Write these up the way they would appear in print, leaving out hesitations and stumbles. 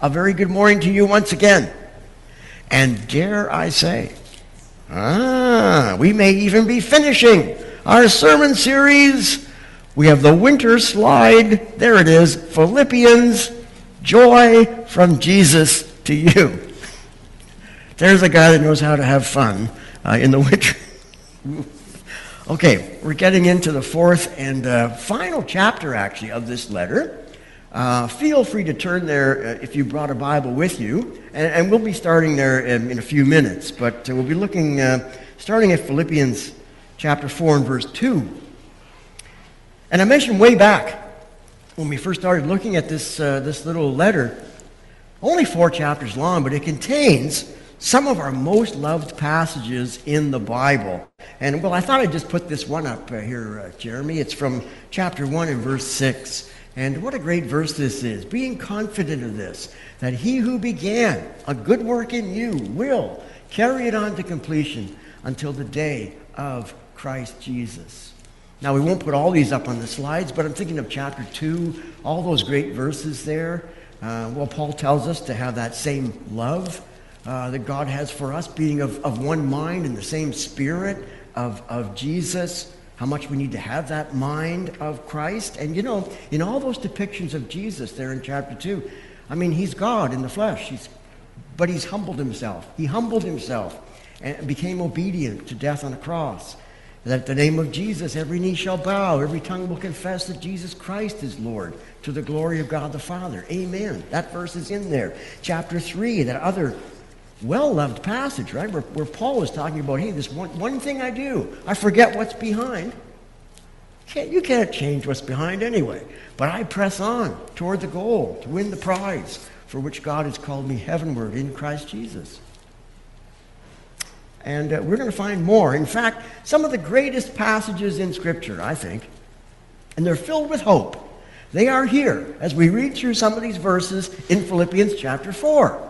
A very good morning to you once again. And dare I say, we may even be finishing our sermon series. We have the winter slide. There it is, Philippians, joy from Jesus to you. There's a guy that knows how to have fun in the winter. Okay, we're getting into the fourth and final chapter, actually, of this letter. Feel free to turn there if you brought a Bible with you, and we'll be starting there in a few minutes. But we'll be looking, starting at Philippians chapter 4 and verse 2. And I mentioned way back when we first started looking at this little letter, only 4 chapters long, but it contains some of our most loved passages in the Bible. And, well, I thought I'd just put this one up here, Jeremy. It's from chapter 1 and verse 6. And what a great verse this is. Being confident of this, that he who began a good work in you will carry it on to completion until the day of Christ Jesus. Now, we won't put all these up on the slides, but I'm thinking of chapter 2, all those great verses there. Paul tells us to have that same love that God has for us, being of one mind in the same spirit of Jesus, how much we need to have that mind of Christ. And you know, in all those depictions of Jesus there in chapter 2, I mean, he's God in the flesh, but he's humbled himself. He humbled himself and became obedient to death on a cross. That at the name of Jesus, every knee shall bow, every tongue will confess that Jesus Christ is Lord, to the glory of God the Father. Amen. That verse is in there. Chapter 3, that other well-loved passage, right, where Paul is talking about, hey, this one thing I do, I forget what's behind. You can't change what's behind anyway. But I press on toward the goal to win the prize for which God has called me heavenward in Christ Jesus. And we're going to find more. In fact, some of the greatest passages in Scripture, I think, and they're filled with hope. They are here as we read through some of these verses in Philippians chapter 4.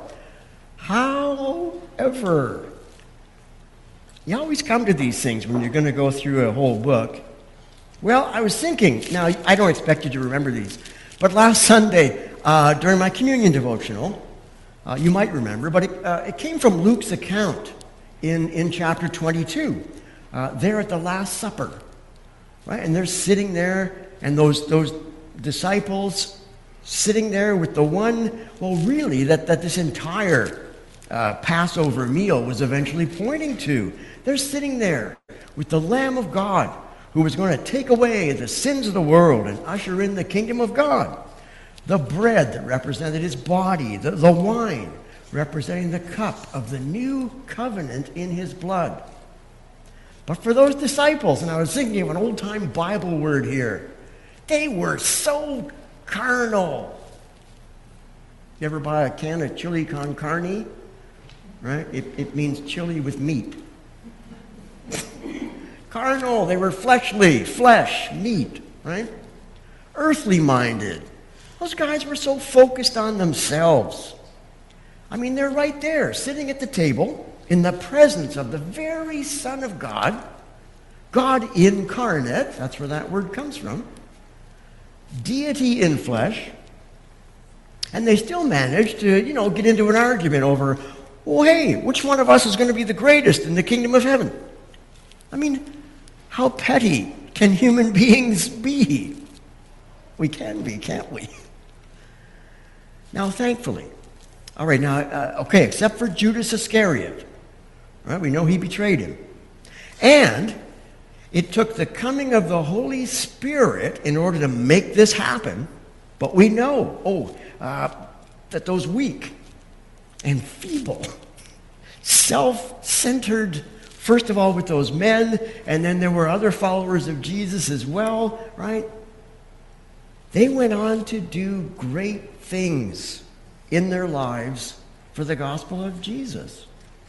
However, you always come to these things when you're going to go through a whole book. Well, I was thinking, now I don't expect you to remember these, but last Sunday during my communion devotional, you might remember, but it came from Luke's account in chapter 22, there at the Last Supper, right? And they're sitting there, and those disciples sitting there with the one, well, really, that this entire Passover meal was eventually pointing to. They're sitting there with the Lamb of God who was going to take away the sins of the world and usher in the kingdom of God. The bread that represented his body, the wine representing the cup of the new covenant in his blood. But for those disciples, and I was thinking of an old-time Bible word here, they were so carnal. You ever buy a can of chili con carne? Right? It means chili with meat. Carnal, they were fleshly, flesh, meat, right? Earthly minded. Those guys were so focused on themselves. I mean, they're right there, sitting at the table in the presence of the very Son of God, God incarnate, that's where that word comes from, deity in flesh, and they still managed to, get into an argument over, well, hey, which one of us is going to be the greatest in the kingdom of heaven? I mean, how petty can human beings be? We can be, can't we? Now, thankfully, all right, now, except for Judas Iscariot, right? We know he betrayed him. And it took the coming of the Holy Spirit in order to make this happen, but we know, that those weak and feeble, self-centered, first of all with those men, and then there were other followers of Jesus as well, right? They went on to do great things in their lives for the gospel of Jesus.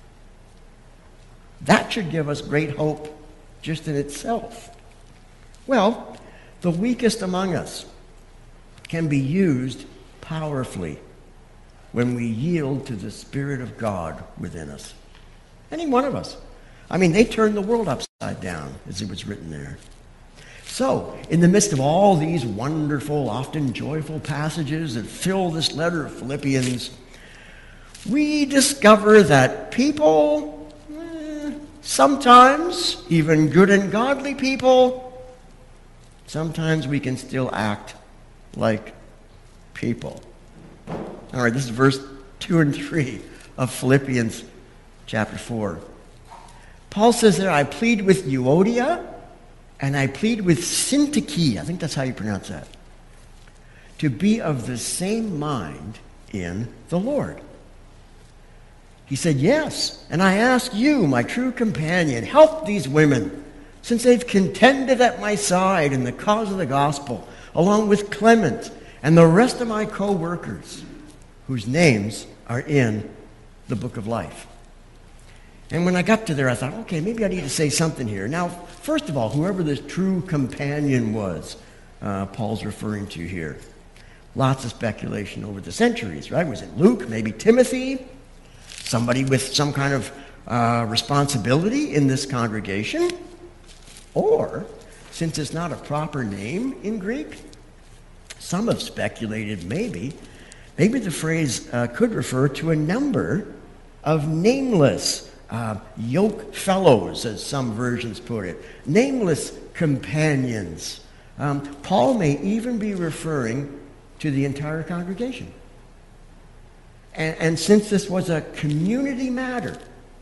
That should give us great hope just in itself. Well, the weakest among us can be used powerfully when we yield to the Spirit of God within us. Any one of us. I mean, they turned the world upside down, as it was written there. So, in the midst of all these wonderful, often joyful passages that fill this letter of Philippians, we discover that people, sometimes, even good and godly people, sometimes we can still act like people. All right, this is verse 2 and 3 of Philippians chapter 4. Paul says there, I plead with Euodia and I plead with Syntyche, I think that's how you pronounce that, to be of the same mind in the Lord. He said, yes, and I ask you, my true companion, help these women, since they've contended at my side in the cause of the gospel, along with Clement and the rest of my co-workers, whose names are in the book of life. And when I got to there, I thought, okay, maybe I need to say something here. Now, first of all, whoever this true companion was, Paul's referring to here. Lots of speculation over the centuries, right? Was it Luke? Maybe Timothy? Somebody with some kind of responsibility in this congregation? Or, since it's not a proper name in Greek, some have speculated maybe the phrase could refer to a number of nameless yoke fellows, as some versions put it, nameless companions. Paul may even be referring to the entire congregation. And since this was a community matter,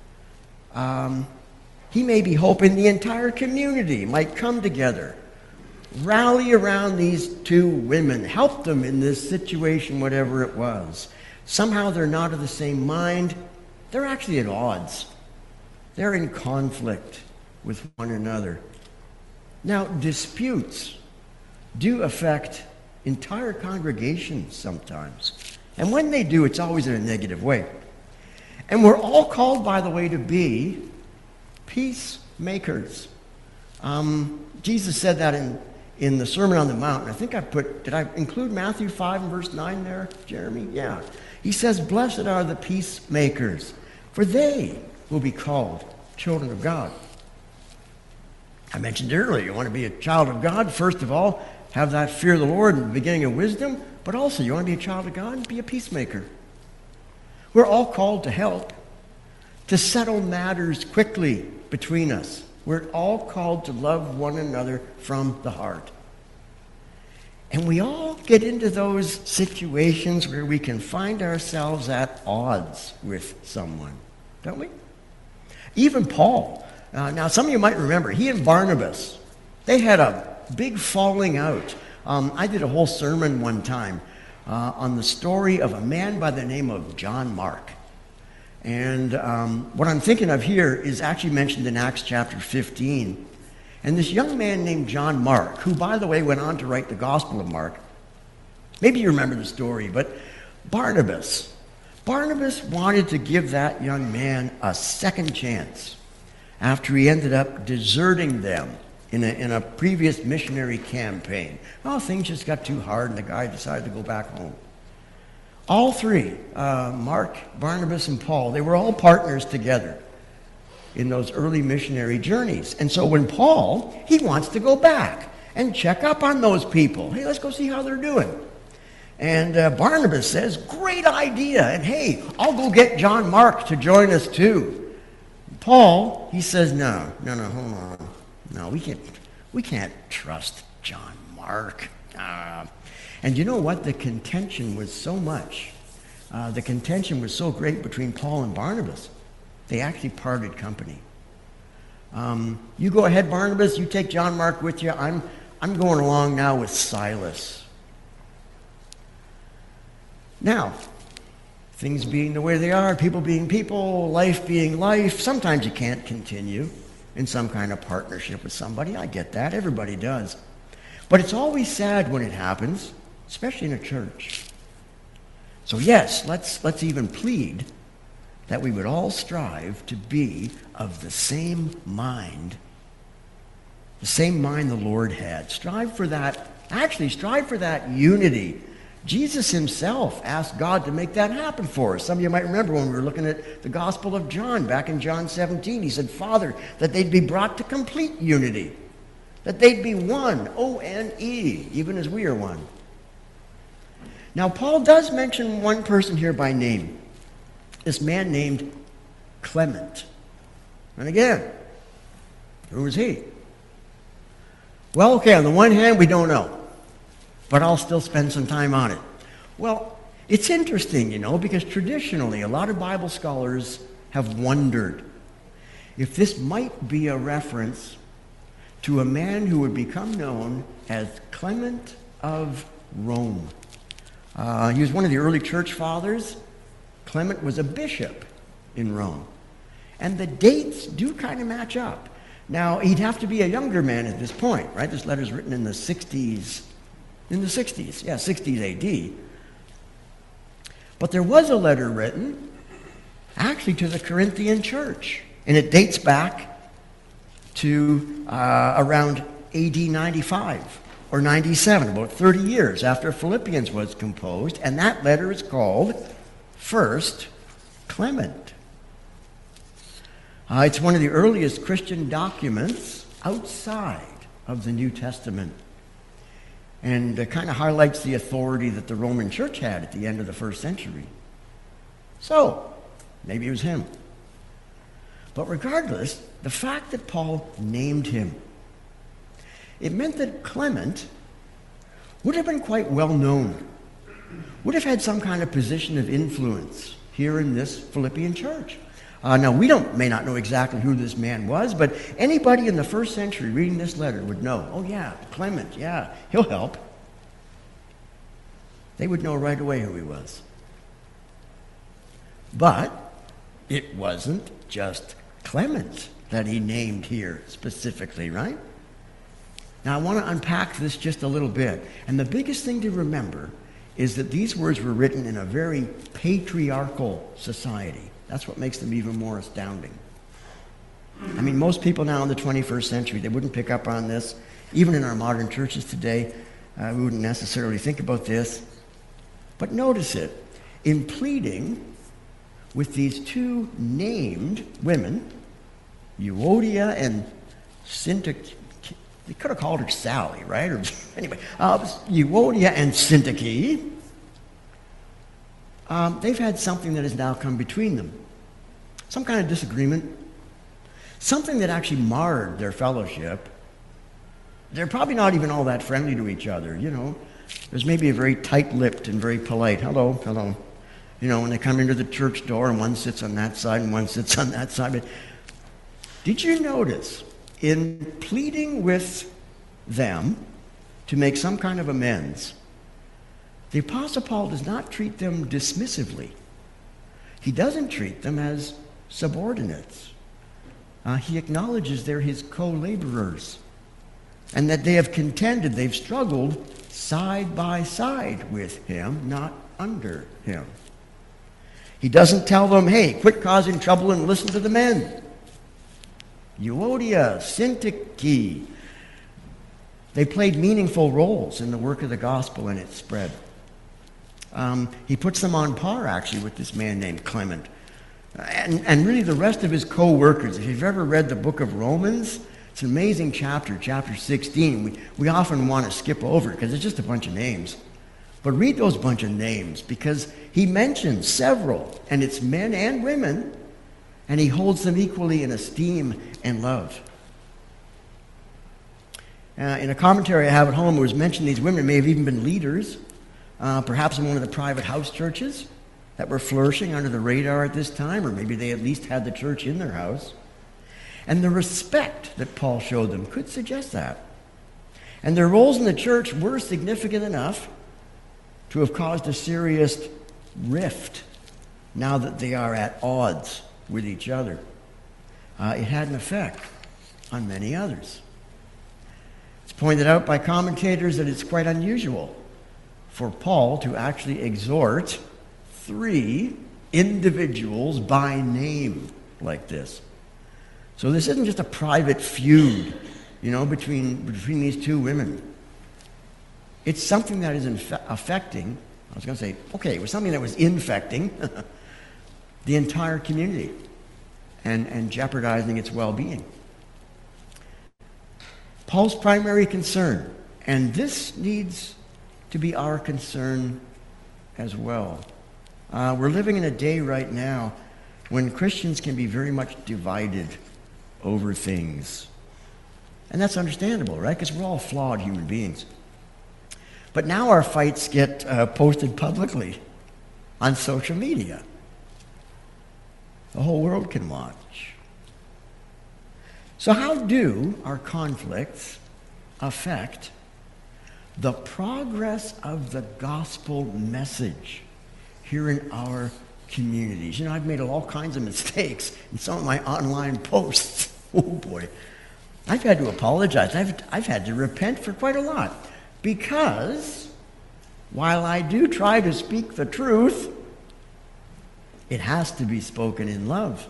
he may be hoping the entire community might come together, rally around these two women, help them in this situation, whatever it was. Somehow they're not of the same mind. They're actually at odds. They're in conflict with one another. Now, disputes do affect entire congregations sometimes. And when they do, it's always in a negative way. And we're all called, by the way, to be peacemakers. Jesus said that in the Sermon on the Mount. I think did I include Matthew 5 and verse 9 there, Jeremy? Yeah. He says, blessed are the peacemakers, for they will be called children of God. I mentioned earlier, you want to be a child of God, first of all, have that fear of the Lord and the beginning of wisdom, but also you want to be a child of God, be a peacemaker. We're all called to help, to settle matters quickly between us. We're all called to love one another from the heart. And we all get into those situations where we can find ourselves at odds with someone, don't we? Even Paul. Now, some of you might remember, he and Barnabas, they had a big falling out. I did a whole sermon one time on the story of a man by the name of John Mark. And what I'm thinking of here is actually mentioned in Acts chapter 15. And this young man named John Mark, who, by the way, went on to write the Gospel of Mark. Maybe you remember the story, but Barnabas wanted to give that young man a second chance after he ended up deserting them in a previous missionary campaign. Well, things just got too hard, and the guy decided to go back home. All three, Mark, Barnabas, and Paul, they were all partners together in those early missionary journeys. And so when Paul, he wants to go back and check up on those people. Hey, let's go see how they're doing. And Barnabas says, great idea. And hey, I'll go get John Mark to join us too. Paul, he says, no, hold on. No, we can't trust John Mark. And you know what? The contention was so much. The contention was so great between Paul and Barnabas. They actually parted company. You go ahead, Barnabas. You take John Mark with you. I'm going along now with Silas. Now, things being the way they are, people being people, life being life, sometimes you can't continue in some kind of partnership with somebody. I get that. Everybody does. But it's always sad when it happens, especially in a church. So yes, let's even plead that we would all strive to be of the same mind the Lord had. Strive for that unity. Jesus himself asked God to make that happen for us. Some of you might remember when we were looking at the Gospel of John, back in John 17, he said, Father, that they'd be brought to complete unity. that they'd be one, O-N-E, even as we are one. Now, Paul does mention one person here by name, this man named Clement. And again, who is he? Well, okay, on the one hand, we don't know, but I'll still spend some time on it. Well, it's interesting, because traditionally a lot of Bible scholars have wondered if this might be a reference to a man who would become known as Clement of Rome. He was one of the early church fathers. Clement was a bishop in Rome. And the dates do kind of match up. Now, he'd have to be a younger man at this point, right? This letter's written in the 60s. In the 60s, yeah, 60s AD. But there was a letter written, actually, to the Corinthian church. And it dates back to around AD 95 or 97, about 30 years after Philippians was composed. And that letter is called First Clement. It's one of the earliest Christian documents outside of the New Testament. And it kind of highlights the authority that the Roman church had at the end of the first century. So, maybe it was him. But regardless, the fact that Paul named him, it meant that Clement would have been quite well known, would have had some kind of position of influence here in this Philippian church. Now, we may not know exactly who this man was, but anybody in the first century reading this letter would know, oh yeah, Clement, yeah, he'll help. They would know right away who he was. But it wasn't just Clement that he named here specifically, right? Now, I want to unpack this just a little bit. And the biggest thing to remember is that these words were written in a very patriarchal society. That's what makes them even more astounding. I mean, most people now in the 21st century, they wouldn't pick up on this. Even in our modern churches today, we wouldn't necessarily think about this. But notice it. In pleading with these two named women, Euodia and Syntyche, they could have called her Sally, right? Or anyway, Euodia and Syntyche, they've had something that has now come between them. Some kind of disagreement. Something that actually marred their fellowship. They're probably not even all that friendly to each other, There's maybe a very tight-lipped and very polite, hello, hello. When they come into the church door and one sits on that side and one sits on that side. But did you notice, in pleading with them to make some kind of amends, the Apostle Paul does not treat them dismissively. He doesn't treat them as subordinates. He acknowledges they're his co-laborers and that they have contended, they've struggled side by side with him, not under him. He doesn't tell them, hey, quit causing trouble and listen to the men. Euodia, Syntyche, they played meaningful roles in the work of the gospel and its spread. He puts them on par, actually, with this man named Clement. And really the rest of his co-workers. If you've ever read the book of Romans, it's an amazing chapter, chapter 16. We often want to skip over it because it's just a bunch of names. But read those bunch of names because he mentions several, and it's men and women, and he holds them equally in esteem and love. In a commentary I have at home, it was mentioned these women may have even been leaders, perhaps in one of the private house churches that were flourishing under the radar at this time, or maybe they at least had the church in their house. And the respect that Paul showed them could suggest that. And their roles in the church were significant enough to have caused a serious rift now that they are at odds with each other. It had an effect on many others. It's pointed out by commentators that it's quite unusual for Paul to actually exhort 3 individuals by name like this. So this isn't just a private feud, between these two women. It's something that is affecting, I was going to say, okay, it was something that was infecting the entire community and jeopardizing its well-being. Paul's primary concern, and this needs to be our concern as well. We're living in a day right now when Christians can be very much divided over things. And that's understandable, right? Because we're all flawed human beings. But now our fights get posted publicly on social media. The whole world can watch. So how do our conflicts affect the progress of the gospel message here in our communities? You know, I've made all kinds of mistakes in some of my online posts. Oh boy. I've had to apologize. I've had to repent for quite a lot. Because while I do try to speak the truth, it has to be spoken in love.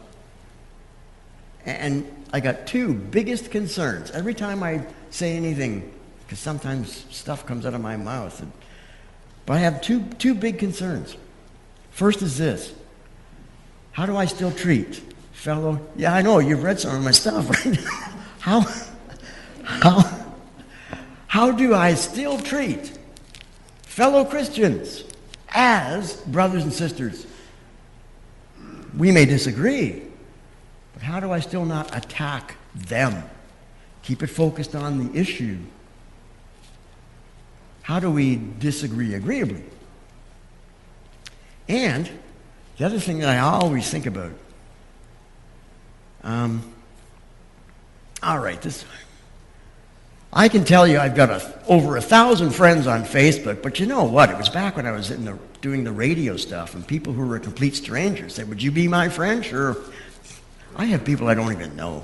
And I got two biggest concerns. Every time I say anything, because sometimes stuff comes out of my mouth. But I have two big concerns. First is this. How do I still treat fellow? Yeah, I know, you've read some of my stuff, right? How do I still treat fellow Christians as brothers and sisters? We may disagree, but how do I still not attack them? Keep it focused on the issue. How do we disagree agreeably? And the other thing that I always think about, I can tell you I've got over 1,000 friends on Facebook, but you know what? It was back when I was doing the radio stuff, and people who were complete strangers said, "Would you be my friend?" Sure. I have people I don't even know.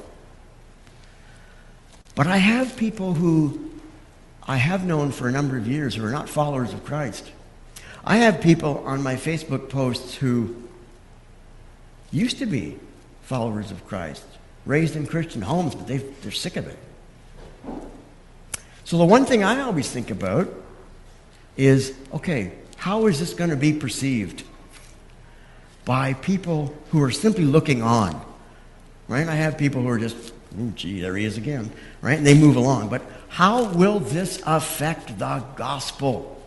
But I have people who I have known for a number of years who are not followers of Christ. I have people on my Facebook posts who used to be followers of Christ, raised in Christian homes, but they're sick of it. So the one thing I always think about is, okay, how is this going to be perceived by people who are simply looking on, right? I have people who are just, "Ooh, gee, there he is again," right? And they move along. But how will this affect the gospel?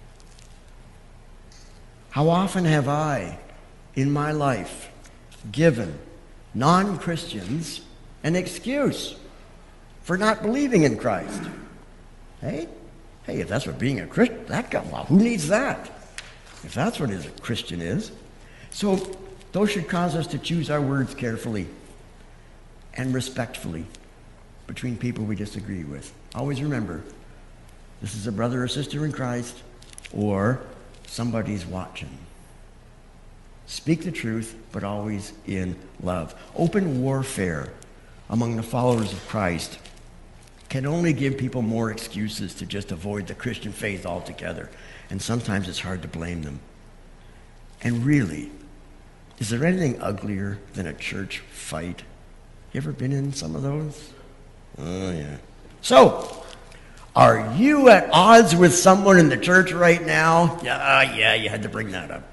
How often have I, in my life, given non-Christians an excuse for not believing in Christ? Hey, if that's what being a Christian, well, who needs that? If that's what a Christian is. So those should cause us to choose our words carefully and respectfully between people we disagree with. Always remember, this is a brother or sister in Christ, or somebody's watching. Speak the truth, but always in love. Open warfare among the followers of Christ can only give people more excuses to just avoid the Christian faith altogether. And sometimes it's hard to blame them. And really, is there anything uglier than a church fight? You ever been in some of those? Oh, yeah. So, are you at odds with someone in the church right now? Yeah, you had to bring that up.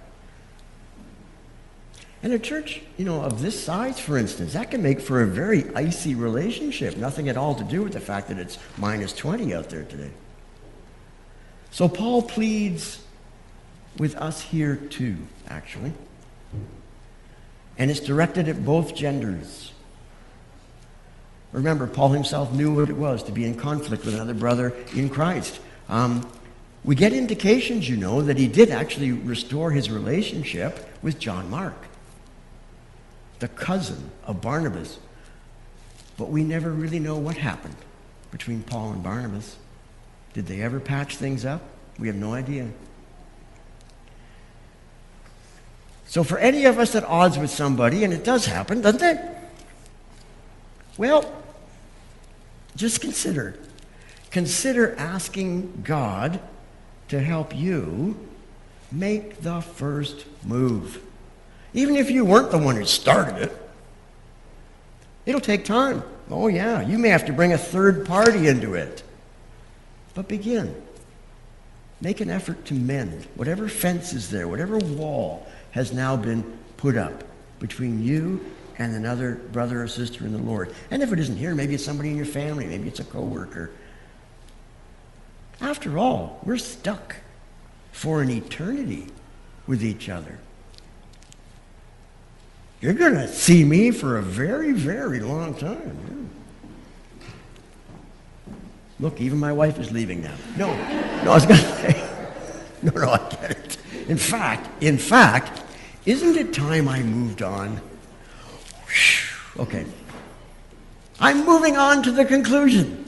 And a church, of this size, for instance, that can make for a very icy relationship. Nothing at all to do with the fact that it's minus 20 out there today. So Paul pleads with us here too, actually. And it's directed at both genders. Remember, Paul himself knew what it was to be in conflict with another brother in Christ. We get indications, that he did actually restore his relationship with John Mark, the cousin of Barnabas. But we never really know what happened between Paul and Barnabas. Did they ever patch things up? We have no idea. So for any of us at odds with somebody, and it does happen, doesn't it? Well, just consider asking God to help you make the first move. Even if you weren't the one who started it, it'll take time. Oh yeah, you may have to bring a third party into it. But begin. Make an effort to mend whatever fence is there, whatever wall has now been put up between you and another brother or sister in the Lord. And if it isn't here, maybe it's somebody in your family, maybe it's a coworker. After all, we're stuck for an eternity with each other. You're going to see me for a very, very long time. Look, even my wife is leaving now. No, I was going to say, no, I get it. In fact, isn't it time I moved on? Okay. I'm moving on to the conclusion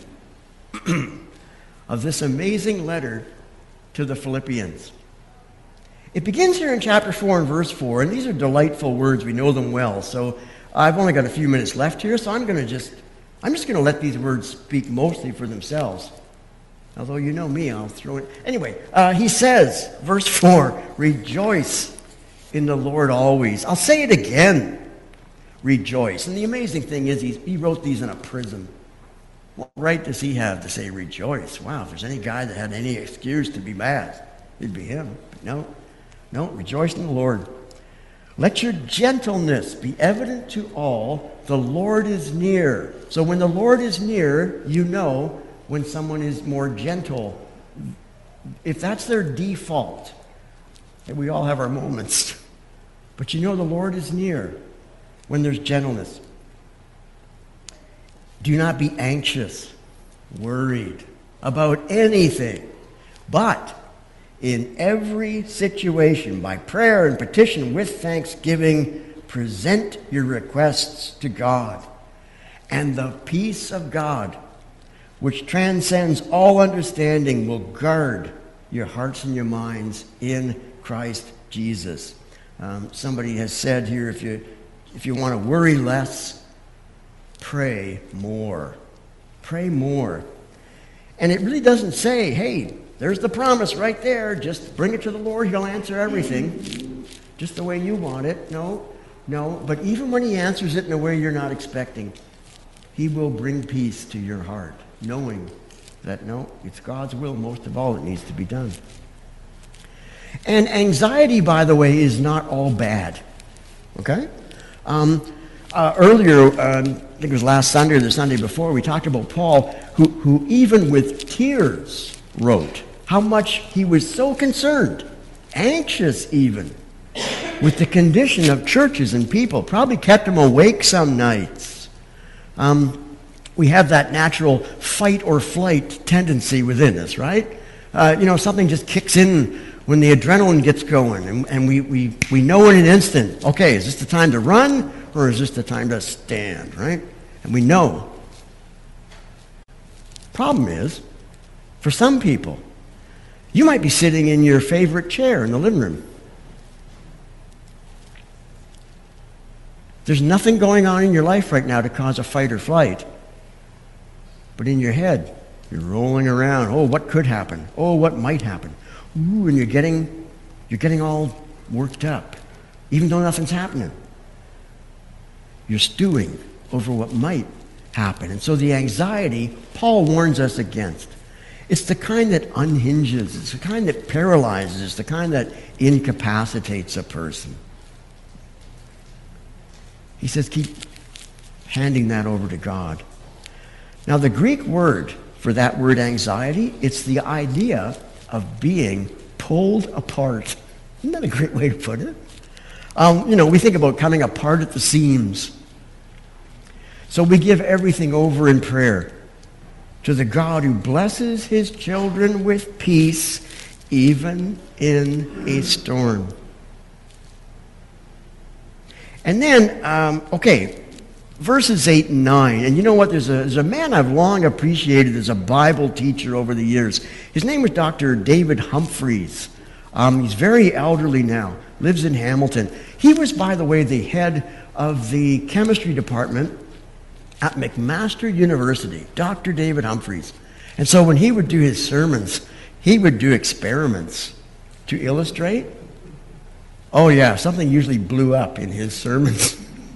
of this amazing letter to the Philippians. It begins here in chapter 4 and verse 4, and these are delightful words. We know them well. So I've only got a few minutes left here, so I'm just going to let these words speak mostly for themselves. Although you know me, I'll throw it. Anyway, he says, verse 4, rejoice in the Lord always. I'll say it again, rejoice. And the amazing thing is he wrote these in a prison. What right does he have to say rejoice? Wow, if there's any guy that had any excuse to be mad, it'd be him. But no, rejoice in the Lord. Let your gentleness be evident to all. The Lord is near. So when the Lord is near, you know when someone is more gentle. If that's their default, and we all have our moments, but you know the Lord is near when there's gentleness. Do not be anxious, worried about anything, but in every situation, by prayer and petition with thanksgiving, present your requests to God. And the peace of God, which transcends all understanding, will guard your hearts and your minds in Christ Jesus. Somebody has said here, if you want to worry less, pray more. Pray more. And it really doesn't say, hey, there's the promise right there. Just bring it to the Lord. He'll answer everything just the way you want it. No. But even when he answers it in a way you're not expecting, he will bring peace to your heart, knowing that, no, it's God's will most of all that needs to be done. And anxiety, by the way, is not all bad. Okay? Earlier, I think it was last Sunday or the Sunday before, we talked about Paul, who even with tears wrote how much he was so concerned, anxious even, with the condition of churches and people. Probably kept him awake some nights. We have that natural fight or flight tendency within us, right? Something just kicks in when the adrenaline gets going, and we know in an instant, okay, is this the time to run or is this the time to stand, right? And we know. Problem is, for some people, you might be sitting in your favorite chair in the living room. There's nothing going on in your life right now to cause a fight or flight. But in your head, you're rolling around. Oh, what could happen? Oh, what might happen? Ooh, and you're getting all worked up, even though nothing's happening. You're stewing over what might happen. And so the anxiety, Paul warns us against. It's the kind that unhinges. It's the kind that paralyzes. It's the kind that incapacitates a person. He says, keep handing that over to God. Now, the Greek word for that word anxiety, it's the idea of being pulled apart. Isn't that a great way to put it? We think about coming apart at the seams. So we give everything over in prayer to the God who blesses his children with peace, even in a storm. And then, verses 8 and 9. And you know what? There's a man I've long appreciated as a Bible teacher over the years. His name was Dr. David Humphreys. He's very elderly now, lives in Hamilton. He was, by the way, the head of the chemistry department at McMaster University, Dr. David Humphreys. And so when he would do his sermons, he would do experiments to illustrate. Oh yeah, something usually blew up in his sermons.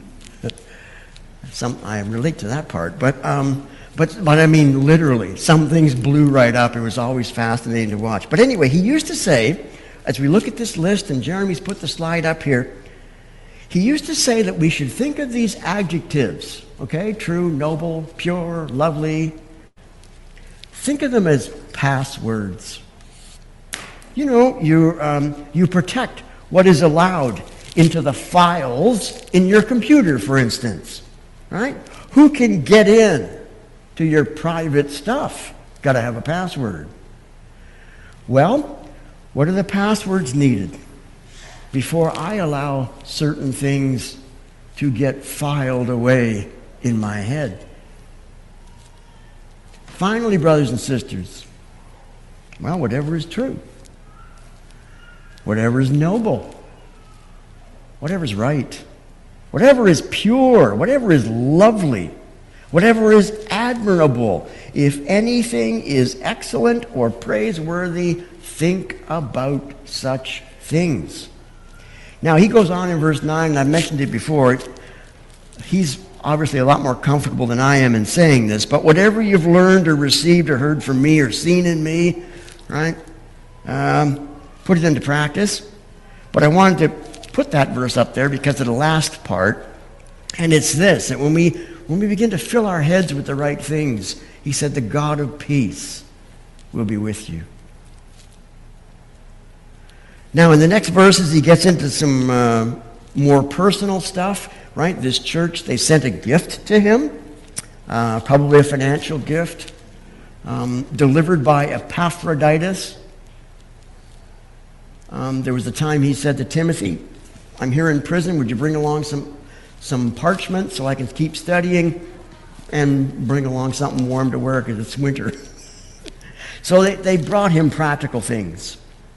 I relate to that part, but I mean literally, some things blew right up. It was always fascinating to watch. But anyway, he used to say, as we look at this list, and Jeremy's put the slide up here, He used to say that we should think of these adjectives, okay? True, noble, pure, lovely. Think of them as passwords. You know, you protect what is allowed into the files in your computer, for instance, right? Who can get in to your private stuff? Got to have a password. Well, what are the passwords needed before I allow certain things to get filed away in my head? Finally, brothers and sisters, well, whatever is true, whatever is noble, whatever is right, whatever is pure, whatever is lovely, whatever is admirable, if anything is excellent or praiseworthy, think about such things. Now, he goes on in verse 9, and I've mentioned it before. He's obviously a lot more comfortable than I am in saying this, but whatever you've learned or received or heard from me or seen in me, right, put it into practice. But I wanted to put that verse up there because of the last part, and it's this, that when we begin to fill our heads with the right things, he said, the God of peace will be with you. Now, in the next verses, he gets into some more personal stuff, right? This church, they sent a gift to him, probably a financial gift, delivered by Epaphroditus. There was a time he said to Timothy, I'm here in prison, would you bring along some parchment so I can keep studying, and bring along something warm to wear because it's winter. So they brought him practical things.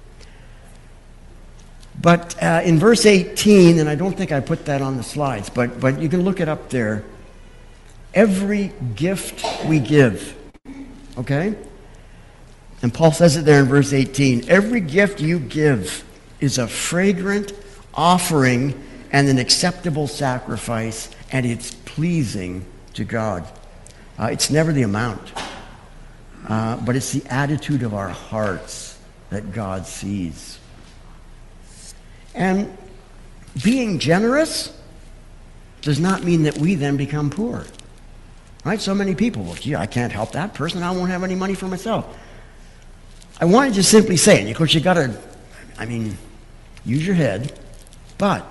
But in verse 18, and I don't think I put that on the slides, but you can look it up there. Every gift we give, okay? And Paul says it there in verse 18. Every gift you give is a fragrant offering and an acceptable sacrifice, and it's pleasing to God. It's never the amount, but it's the attitude of our hearts that God sees. And being generous does not mean that we then become poor. Right? So many people, well, gee, I can't help that person. I won't have any money for myself. I want to just simply say, and of course you got to, use your head, but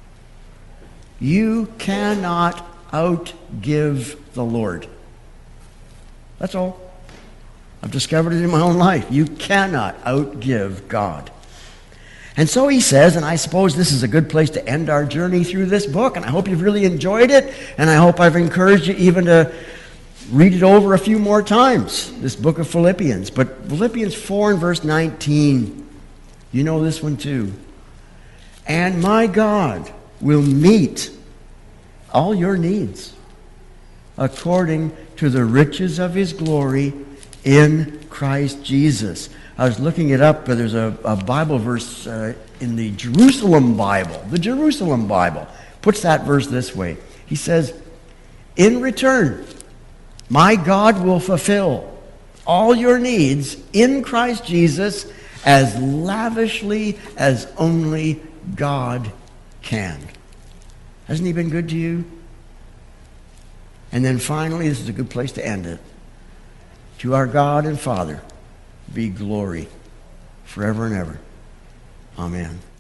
you cannot outgive the Lord. That's all. I've discovered it in my own life. You cannot outgive God. And so he says, and I suppose this is a good place to end our journey through this book, and I hope you've really enjoyed it, and I hope I've encouraged you even to read it over a few more times, this book of Philippians. But Philippians 4 and verse 19, you know this one too. And my God will meet all your needs according to the riches of his glory in Christ Jesus. I was looking it up, but there's a Bible verse in the Jerusalem Bible. The Jerusalem Bible puts that verse this way. He says, in return, my God will fulfill all your needs in Christ Jesus as lavishly as only God can. Hasn't he been good to you? And then finally, this is a good place to end it. To our God and Father be glory forever and ever. Amen.